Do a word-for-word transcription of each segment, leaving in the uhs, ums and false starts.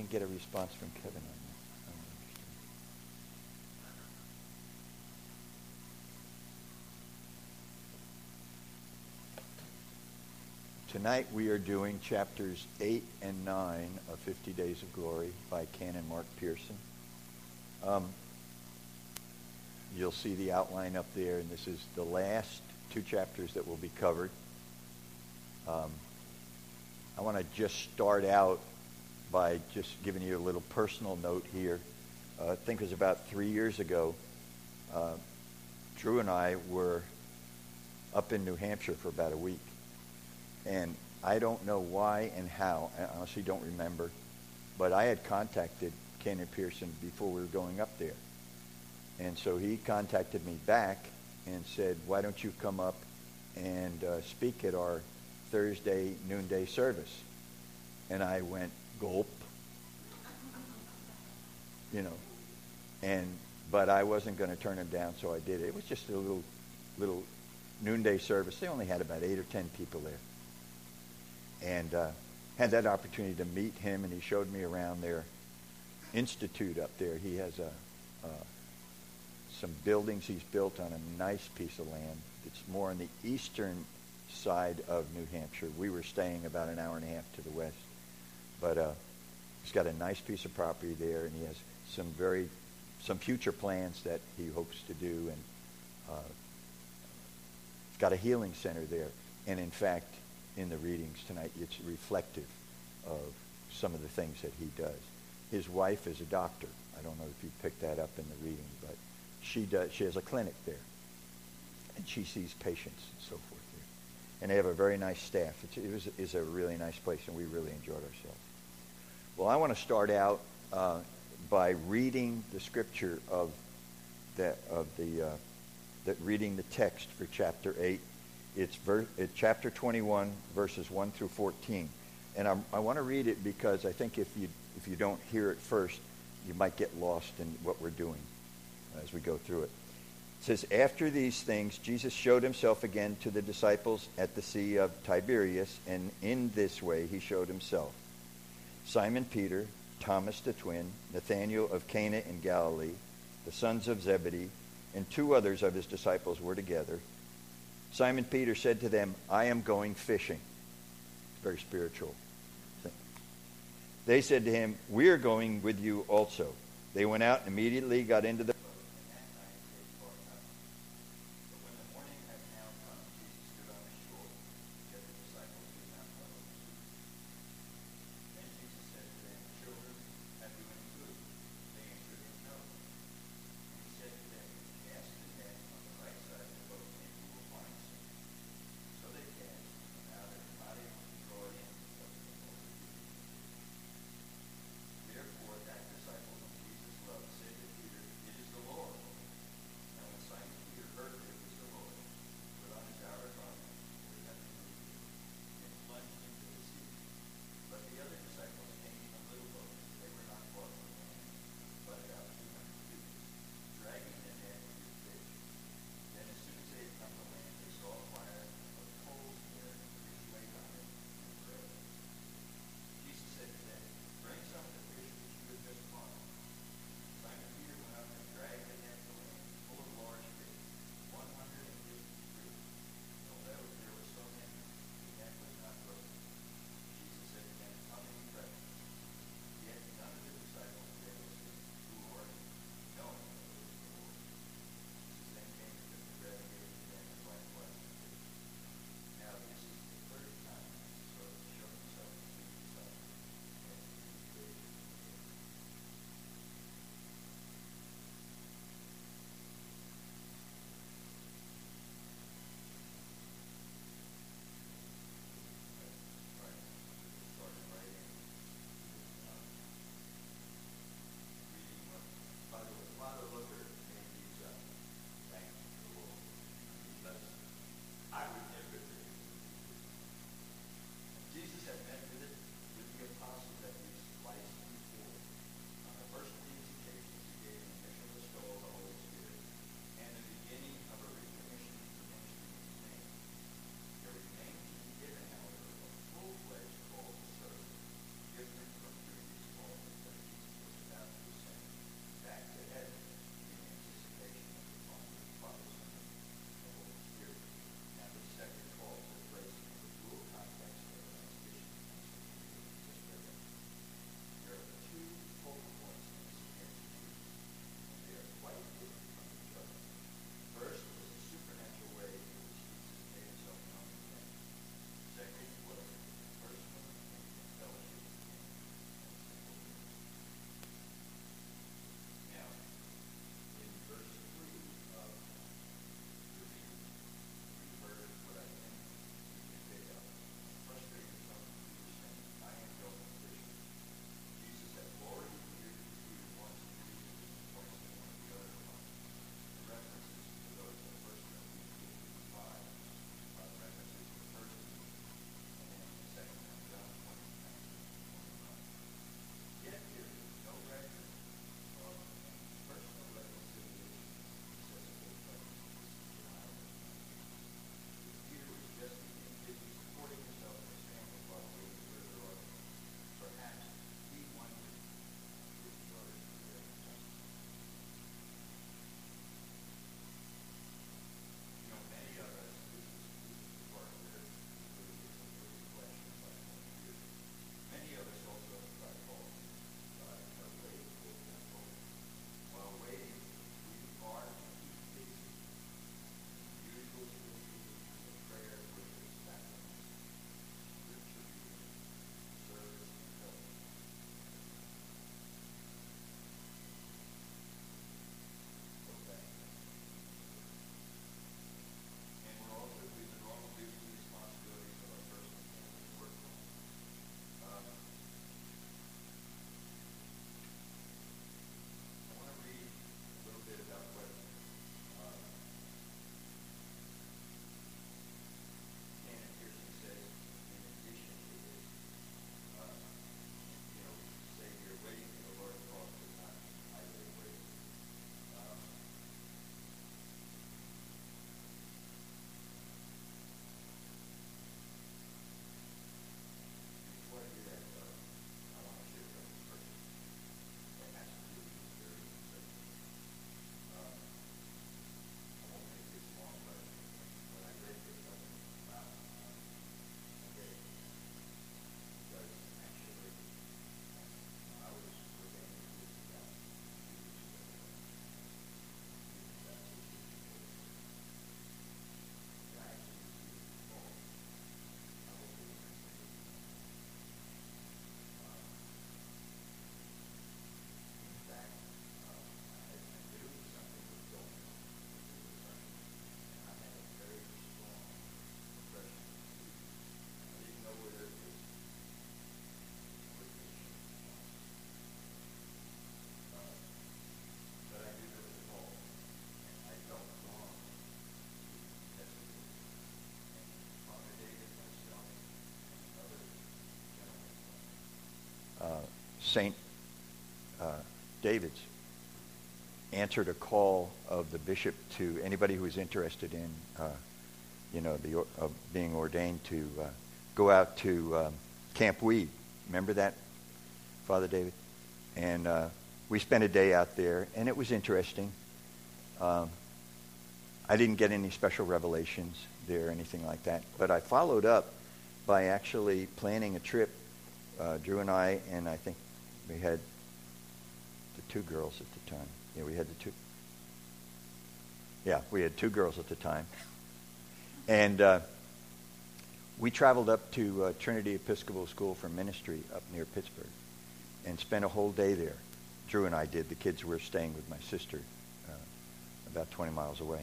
didn't get a response from Kevin on this. I don't understand. Tonight we are doing chapters eight and nine of Fifty Days of Glory by Canon Mark Pearson. Um, you'll see the outline up there, and this is the last two chapters that will be covered. Um, I want to just start out by just giving you a little personal note here. Uh, I think it was about three years ago, uh, Drew and I were up in New Hampshire for about a week. And I don't know why and how, I honestly don't remember, but I had contacted Canon Pearson before we were going up there. And so he contacted me back and said, why don't you come up and uh, speak at our Thursday noonday service? And I went, gulp, you know, and but I wasn't going to turn him down, so I did it. It was just a little little noonday service. They only had about eight or ten people there, and uh, had that opportunity to meet him, and he showed me around their institute up there. He has a uh, some buildings he's built on a nice piece of land. It's more on the eastern side of New Hampshire. We were staying about an hour and a half to the west. But uh, he's got a nice piece of property there, and he has some very, some future plans that he hopes to do, and uh, he's got a healing center there. And in fact, in the readings tonight, it's reflective of some of the things that he does. His wife is a doctor. I don't know if you picked that up in the reading, but she does. She has a clinic there, and she sees patients and so forth there. And they have a very nice staff. It's, it was is a really nice place, and we really enjoyed ourselves. Well, I want to start out uh, by reading the scripture of the of the, uh, the reading the text for chapter eight. It's, ver- it's chapter twenty-one, verses one through fourteen, and I'm, I want to read it because I think if you if you don't hear it first, you might get lost in what we're doing as we go through it. It says, after these things, Jesus showed himself again to the disciples at the Sea of Tiberias, and in this way he showed himself. Simon Peter, Thomas the twin, Nathanael of Cana in Galilee, the sons of Zebedee, and two others of his disciples were together. Simon Peter said to them, I am going fishing. It's very spiritual thing. They said to him, we are going with you also. They went out and immediately got into the Saint uh, David's answered a call of the bishop to anybody who was interested in, uh, you know, the uh, being ordained to uh, go out to um, Camp Weed. Remember that, Father David? And uh, we spent a day out there, and it was interesting. Um, I didn't get any special revelations there or anything like that, but I followed up by actually planning a trip. Uh, Drew and I, and I think we had the two girls at the time. Yeah, we had the two. Yeah, we had two girls at the time. And uh, we traveled up to uh, Trinity Episcopal School for Ministry up near Pittsburgh and spent a whole day there. Drew and I did. The kids were staying with my sister uh, about twenty miles away.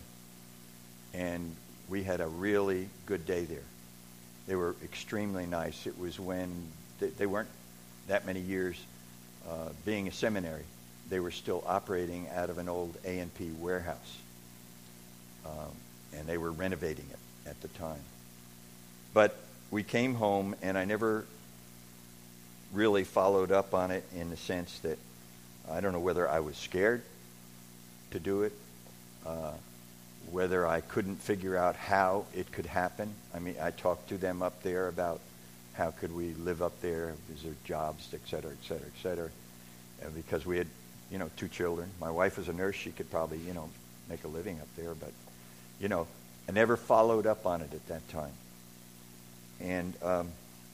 And we had a really good day there. They were extremely nice. It was when they, they weren't that many years uh, being a seminary. They were still operating out of an old A and P warehouse. Um, and they were renovating it at the time. But we came home, and I never really followed up on it in the sense that I don't know whether I was scared to do it, uh, whether I couldn't figure out how it could happen. I mean, I talked to them up there about how could we live up there, is there jobs, et cetera, et cetera, et cetera, uh, because we had, you know, two children. My wife was a nurse. She could probably, you know, make a living up there, but, you know, I never followed up on it at that time. And um,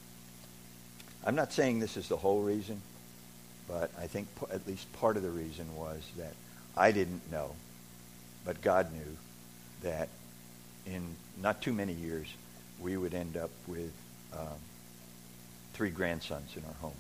I'm not saying this is the whole reason, but I think p- at least part of the reason was that I didn't know, but God knew that in not too many years we would end up with um, three grandsons in our home.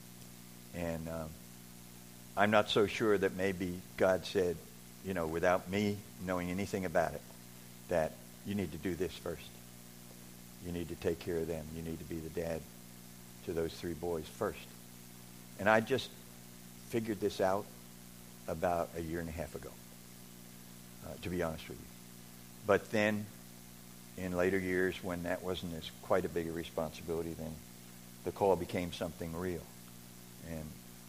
And um, I'm not so sure that maybe God said, you know, without me knowing anything about it, that you need to do this first. You need to take care of them. You need to be the dad to those three boys first. And I just figured this out about a year and a half ago, uh, to be honest with you. But then, in later years, when that wasn't as quite a big a responsibility, then the call became something real. And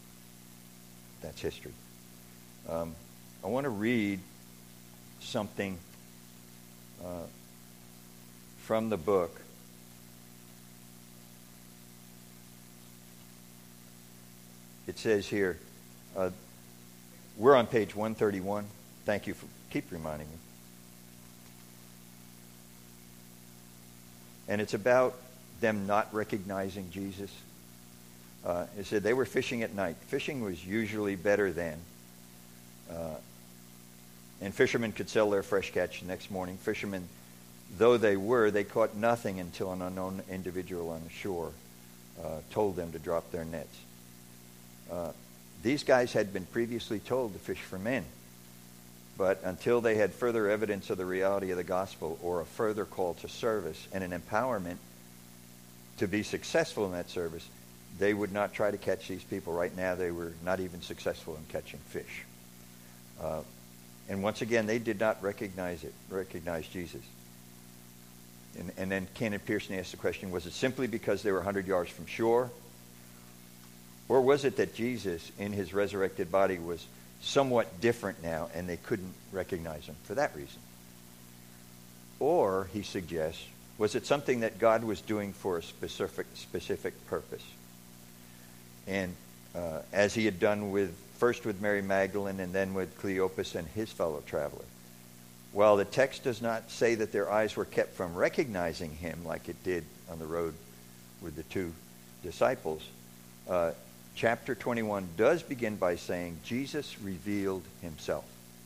that's history. Um, I want to read something uh, from the book. It says here, uh, we're on page one thirty-one. Thank you for keep reminding me. And it's about them not recognizing Jesus. Uh, it said they were fishing at night. Fishing was usually better then. Uh, and fishermen could sell their fresh catch the next morning. Fishermen, though they were, they caught nothing until an unknown individual on the shore uh, told them to drop their nets. Uh, these guys had been previously told to fish for men. But until they had further evidence of the reality of the gospel or a further call to service and an empowerment to be successful in that service, they would not try to catch these people. Right now, they were not even successful in catching fish. Uh, and once again, they did not recognize it, recognize Jesus. And, and then Kenneth Pearson asked the question, was it simply because they were one hundred yards from shore? Or was it that Jesus, in his resurrected body, was somewhat different now, and they couldn't recognize him for that reason? Or, he suggests, was it something that God was doing for a specific specific purpose? And uh, as he had done with first with Mary Magdalene and then with Cleopas and his fellow traveler. While the text does not say that their eyes were kept from recognizing him like it did on the road with the two disciples, uh, chapter twenty-one does begin by saying Jesus revealed himself.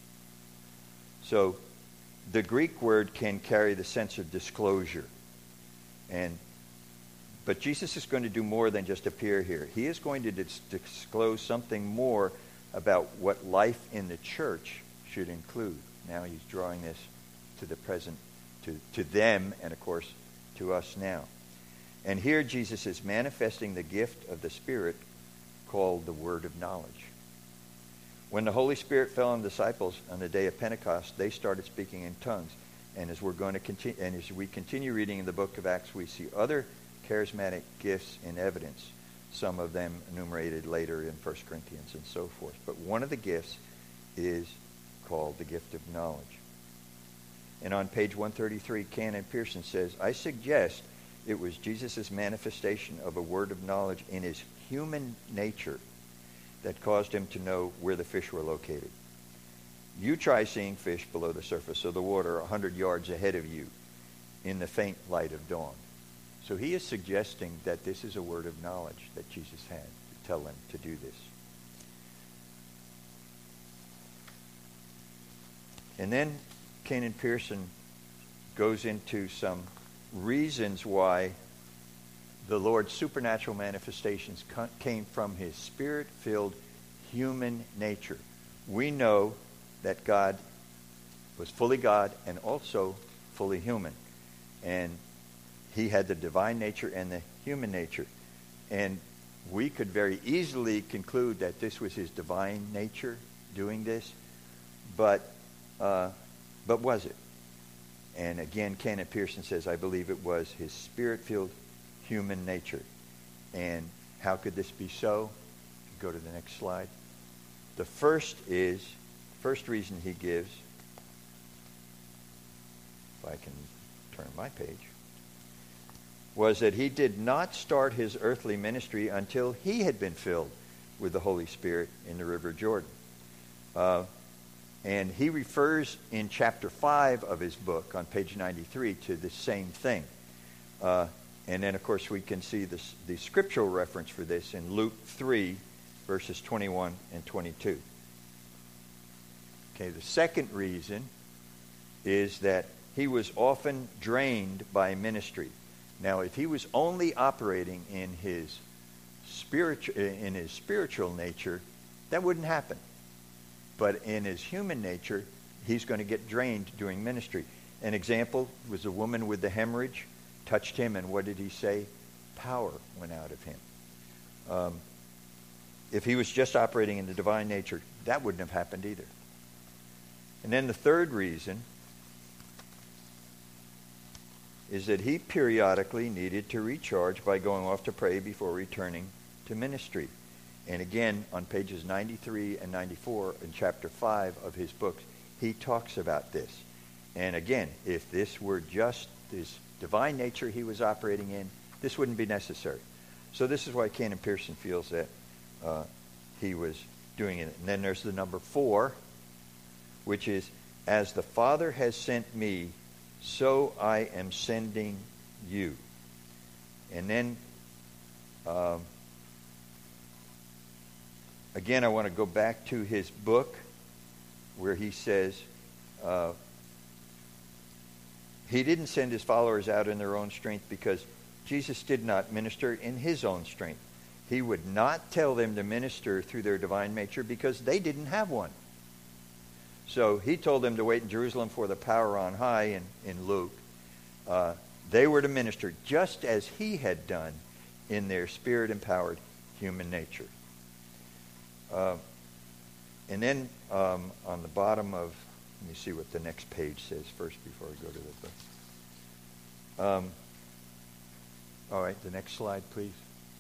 So the Greek word can carry the sense of disclosure. And but Jesus is going to do more than just appear here. He is going to dis- disclose something more about what life in the church should include. Now he's drawing this to the present, to, to them, and of course to us now. And here Jesus is manifesting the gift of the Spirit called the word of knowledge. When the Holy Spirit fell on the disciples on the day of Pentecost, they started speaking in tongues. And as we're going to continue, and as we continue reading in the book of Acts, we see other charismatic gifts in evidence. some of them enumerated later in First Corinthians and so forth. But one of the gifts is called the gift of knowledge. And on page one thirty-three, Canon Pearson says, I suggest it was Jesus' manifestation of a word of knowledge in his human nature that caused him to know where the fish were located. You try seeing fish below the surface of the water a hundred yards ahead of you in the faint light of dawn. So he is suggesting that this is a word of knowledge that Jesus had to tell them to do this. And then Canon Pearson goes into some reasons why the Lord's supernatural manifestations came from his spirit-filled human nature. We know that God was fully God and also fully human. And he had the divine nature and the human nature. And we could very easily conclude that this was his divine nature doing this. But, uh, but was it? And again, Canon Pearson says, I believe it was his spirit-filled human nature. And how could this be so? Go to the next slide. The first is, first reason he gives, if I can turn my page, was that he did not start his earthly ministry until he had been filled with the Holy Spirit in the River Jordan. Uh, and he refers in chapter five of his book on page ninety-three to the same thing. Uh, and then, of course, we can see this, the scriptural reference for this in Luke three, verses twenty-one and twenty-two. Okay, the second reason is that he was often drained by ministry. Now, if he was only operating in his spiritual in his spiritual nature, that wouldn't happen. But in his human nature, he's going to get drained doing ministry. An example was a woman with the hemorrhage touched him, and what did he say? Power went out of him. Um, if he was just operating in the divine nature, that wouldn't have happened either. And then the third reason is that he periodically needed to recharge by going off to pray before returning to ministry. And again, on pages ninety-three and ninety-four in chapter five of his book, he talks about this. And again, if this were just this divine nature he was operating in, this wouldn't be necessary. So this is why Canon Pearson feels that uh, he was doing it. And then there's the number four, which is, as the Father has sent me, so I am sending you. And then, um, again, I want to go back to his book where he says, uh, he didn't send his followers out in their own strength because Jesus did not minister in his own strength. He would not tell them to minister through their divine nature because they didn't have one. So he told them to wait in Jerusalem for the power on high in, in Luke. Uh, they were to minister just as he had done in their spirit-empowered human nature. Uh, and then um, on the bottom of, let me see what the next page says first before I go to the book. Um, all right, the next slide, please.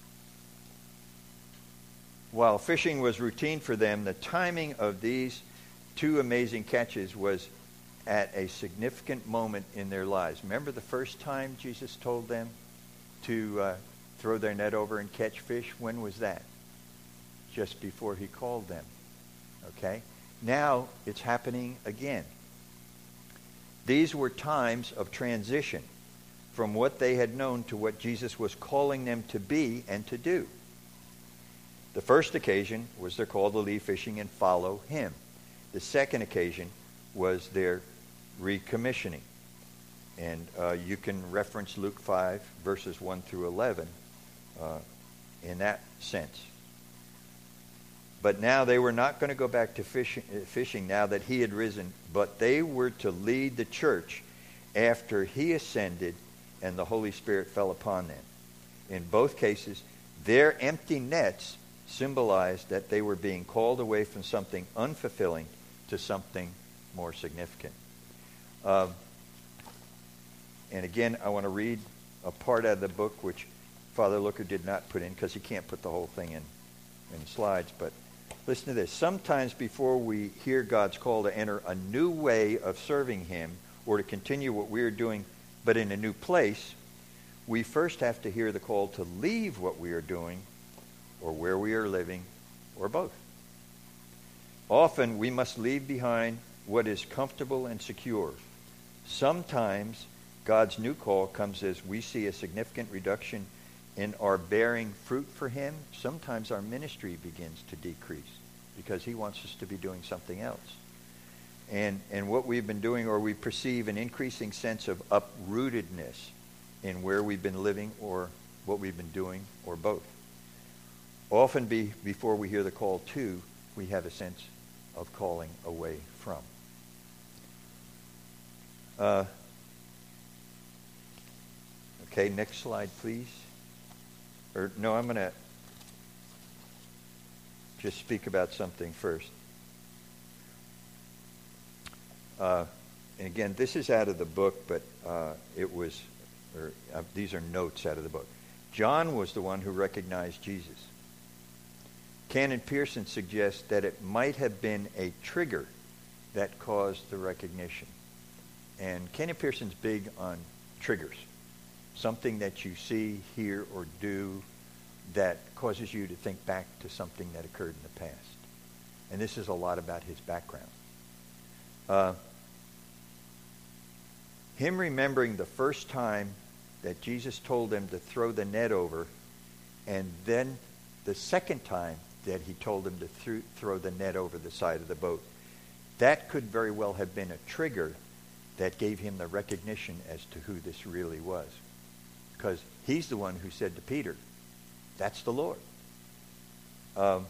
While fishing was routine for them, the timing of these two amazing catches was at a significant moment in their lives. Remember the first time Jesus told them to uh, throw their net over and catch fish? When was that? Just before he called them. Okay? Now it's happening again. These were times of transition from what they had known to what Jesus was calling them to be and to do. The first occasion was their call to leave fishing and follow him. The second occasion was their recommissioning. And uh, you can reference Luke five, verses one through eleven uh, in that sense. But now they were not going to go back to fishing, fishing now that he had risen, but they were to lead the church after he ascended and the Holy Spirit fell upon them. In both cases, their empty nets symbolized that they were being called away from something unfulfilling to something more significant. Um, and again, I want to read a part out of the book which Father Looker did not put in, because he can't put the whole thing in, in slides, but listen to this. Sometimes before we hear God's call to enter a new way of serving him or to continue what we are doing, but in a new place, we first have to hear the call to leave what we are doing or where we are living or both. Often we must leave behind what is comfortable and secure. Sometimes God's new call comes as we see a significant reduction in our bearing fruit for him. Sometimes our ministry begins to decrease because he wants us to be doing something else. And and what we've been doing, or we perceive an increasing sense of uprootedness in where we've been living or what we've been doing or both. Often be, before we hear the call to, we have a sense of calling away from. Uh, okay, next slide, please. Or no, I'm going to just speak about something first. Uh, and again, this is out of the book, but uh, it was, or uh, these are notes out of the book. John was the one who recognized Jesus. Canon Pearson suggests that it might have been a trigger that caused the recognition. And Canon Pearson's big on triggers. Something that you see, hear, or do that causes you to think back to something that occurred in the past. And this is a lot about his background. Uh, him remembering the first time that Jesus told him to throw the net over, and then the second time that he told him to th- throw the net over the side of the boat, that could very well have been a trigger that gave him the recognition as to who this really was. Because he's the one who said to Peter, that's the Lord. Um,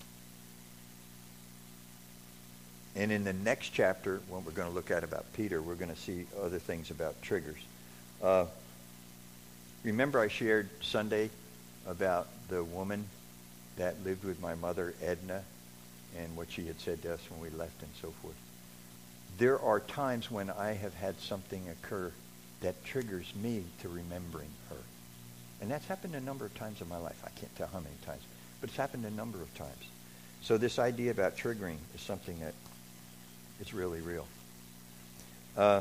and in the next chapter, what we're going to look at about Peter, we're going to see other things about triggers. Uh, remember I shared Sunday about the woman that lived with my mother, Edna, and what she had said to us when we left and so forth. There are times when I have had something occur that triggers me to remembering her. And that's happened a number of times in my life. I can't tell how many times, but it's happened a number of times. So this idea about triggering is something that is really real. Uh,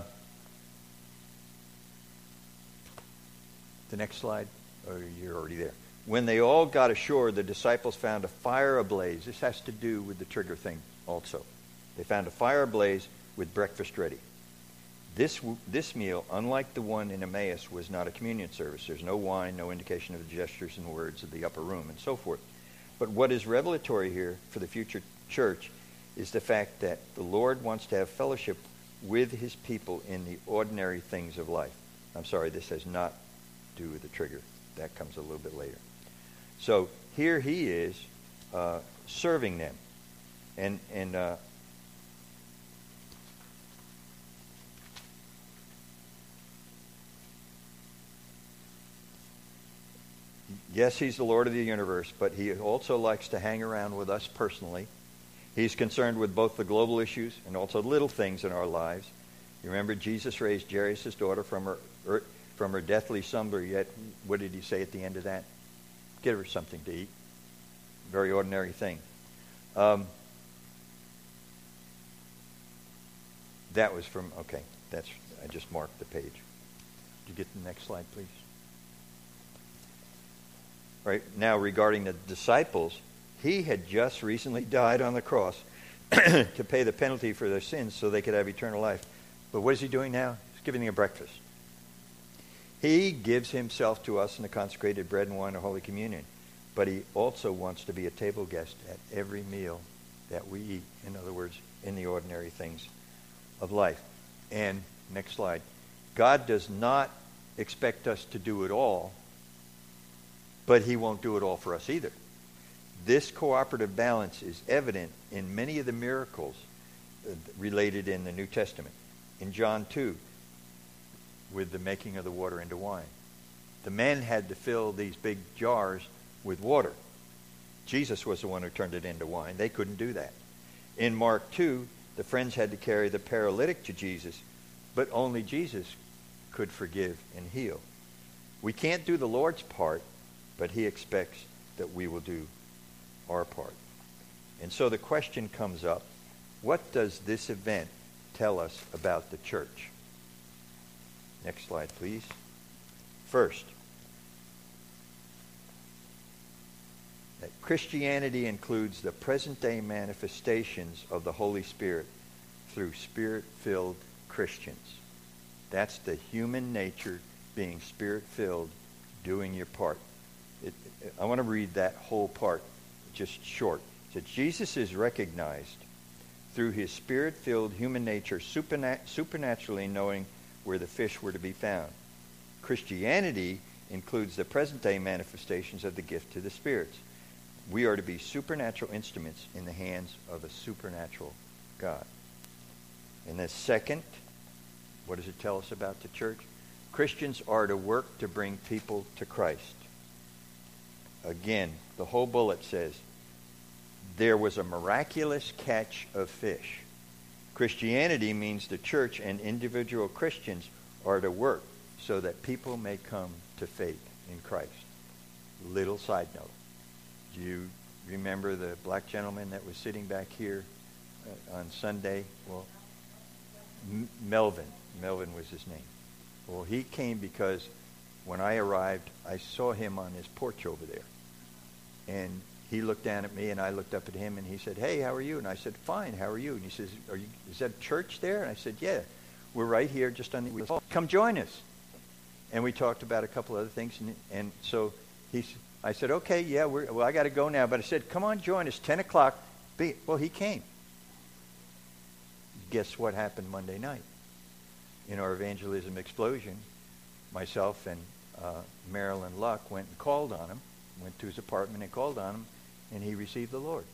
the next slide. Oh, you're already there. When they all got ashore, the disciples found a fire ablaze. This has to do with the trigger thing also. They found a fire ablaze with breakfast ready. This this meal, unlike the one in Emmaus, was not a communion service. There's no wine, no indication of the gestures and words of the upper room, and so forth. But what is revelatory here for the future church is the fact that the Lord wants to have fellowship with his people in the ordinary things of life. I'm sorry, this has not to do with the trigger. That comes a little bit later. So here he is uh, serving them. And, and uh, yes, he's the Lord of the universe, but he also likes to hang around with us personally. He's concerned with both the global issues and also little things in our lives. You remember Jesus raised Jairus' daughter from her, her from her deathly slumber, yet what did he say at the end of that? Give her something to eat. Very ordinary thing. Um, that was from, okay, that's, I just marked the page. Could you get the next slide, please? Right now, regarding the disciples, he had just recently died on the cross to pay the penalty for their sins so they could have eternal life. But what is he doing now? He's giving them a breakfast. He gives himself to us in the consecrated bread and wine of Holy Communion. But he also wants to be a table guest at every meal that we eat. In other words, in the ordinary things of life. And next slide. God does not expect us to do it all, but he won't do it all for us either. This cooperative balance is evident in many of the miracles related in the New Testament. In John two, with the making of the water into wine. The men had to fill these big jars with water. Jesus was the one who turned it into wine. They couldn't do that. In Mark two, the friends had to carry the paralytic to Jesus, but only Jesus could forgive and heal. We can't do the Lord's part, but he expects that we will do our part. And so the question comes up, what does this event tell us about the church? Next slide, please. First, that Christianity includes the present-day manifestations of the Holy Spirit through Spirit-filled Christians. That's the human nature being Spirit-filled, doing your part. It, it, I want to read that whole part, just short. It says, Jesus is recognized through his Spirit-filled human nature, supernat- supernaturally knowing where the fish were to be found. Christianity includes the present-day manifestations of the gift to the spirits. We are to be supernatural instruments in the hands of a supernatural God. And the second, what does it tell us about the church? Christians are to work to bring people to Christ. Again, the whole bullet says, there was a miraculous catch of fish. Christianity means the church and individual Christians are to work so that people may come to faith in Christ. Little side note. Do you remember the black gentleman that was sitting back here uh, on Sunday? Well, M- Melvin. Melvin was his name. Well, he came because when I arrived, I saw him on his porch over there. And he looked down at me, and I looked up at him, and he said, "Hey, how are you?" And I said, "Fine, how are you?" And he says, "Are you? Is that a church there?" And I said, "Yeah, we're right here just on the... Come join us." And we talked about a couple other things. And, and so he, I said, "Okay, yeah, we're, well, I got to go now." But I said, "Come on, join us, ten o'clock. Be, well, he came. Guess what happened Monday night? In our evangelism explosion, myself and uh, Marilyn Luck went and called on him, went to his apartment and called on him, and he received the Lord.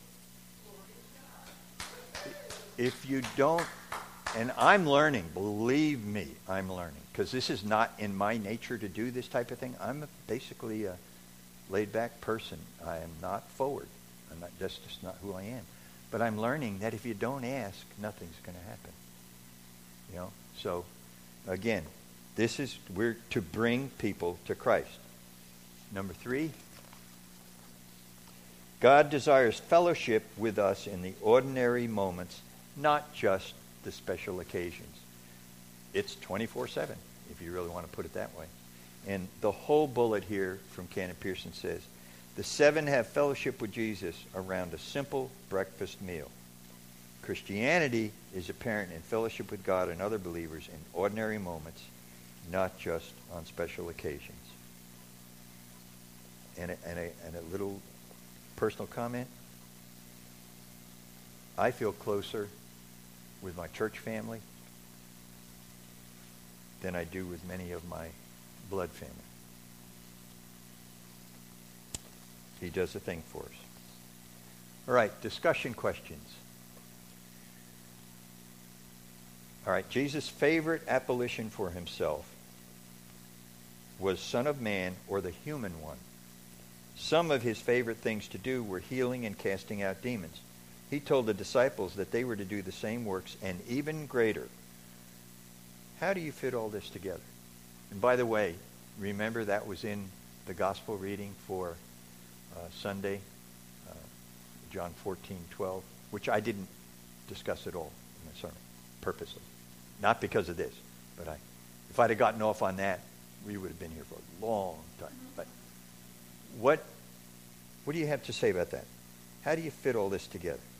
If you don't, and I'm learning, believe me, I'm learning, because this is not in my nature to do this type of thing. I'm a, basically a laid-back person. I am not forward. I'm not, that's just not who I am. But I'm learning that if you don't ask, nothing's going to happen. You know, so again, this is, we're to bring people to Christ. Number three, God desires fellowship with us in the ordinary moments, not just the special occasions. It's twenty-four seven, if you really want to put it that way. And the whole bullet here from Canon Pearson says, the seven have fellowship with Jesus around a simple breakfast meal. Christianity is apparent in fellowship with God and other believers in ordinary moments, not just on special occasions. And a, and a, and a little personal comment. I feel closer with my church family than I do with many of my blood family. He does a thing for us. All right, discussion questions. All right, Jesus' favorite appellation for himself was Son of Man, or the human one. Some of his favorite things to do were healing and casting out demons. He told the disciples that they were to do the same works and even greater. How do you fit all this together? And by the way, remember that was in the gospel reading for uh, Sunday, uh, John fourteen twelve, which I didn't discuss at all in my sermon, purposely. Not because of this, but I, if I'd have gotten off on that, we would have been here for a long time. But what, what do you have to say about that? How do you fit all this together?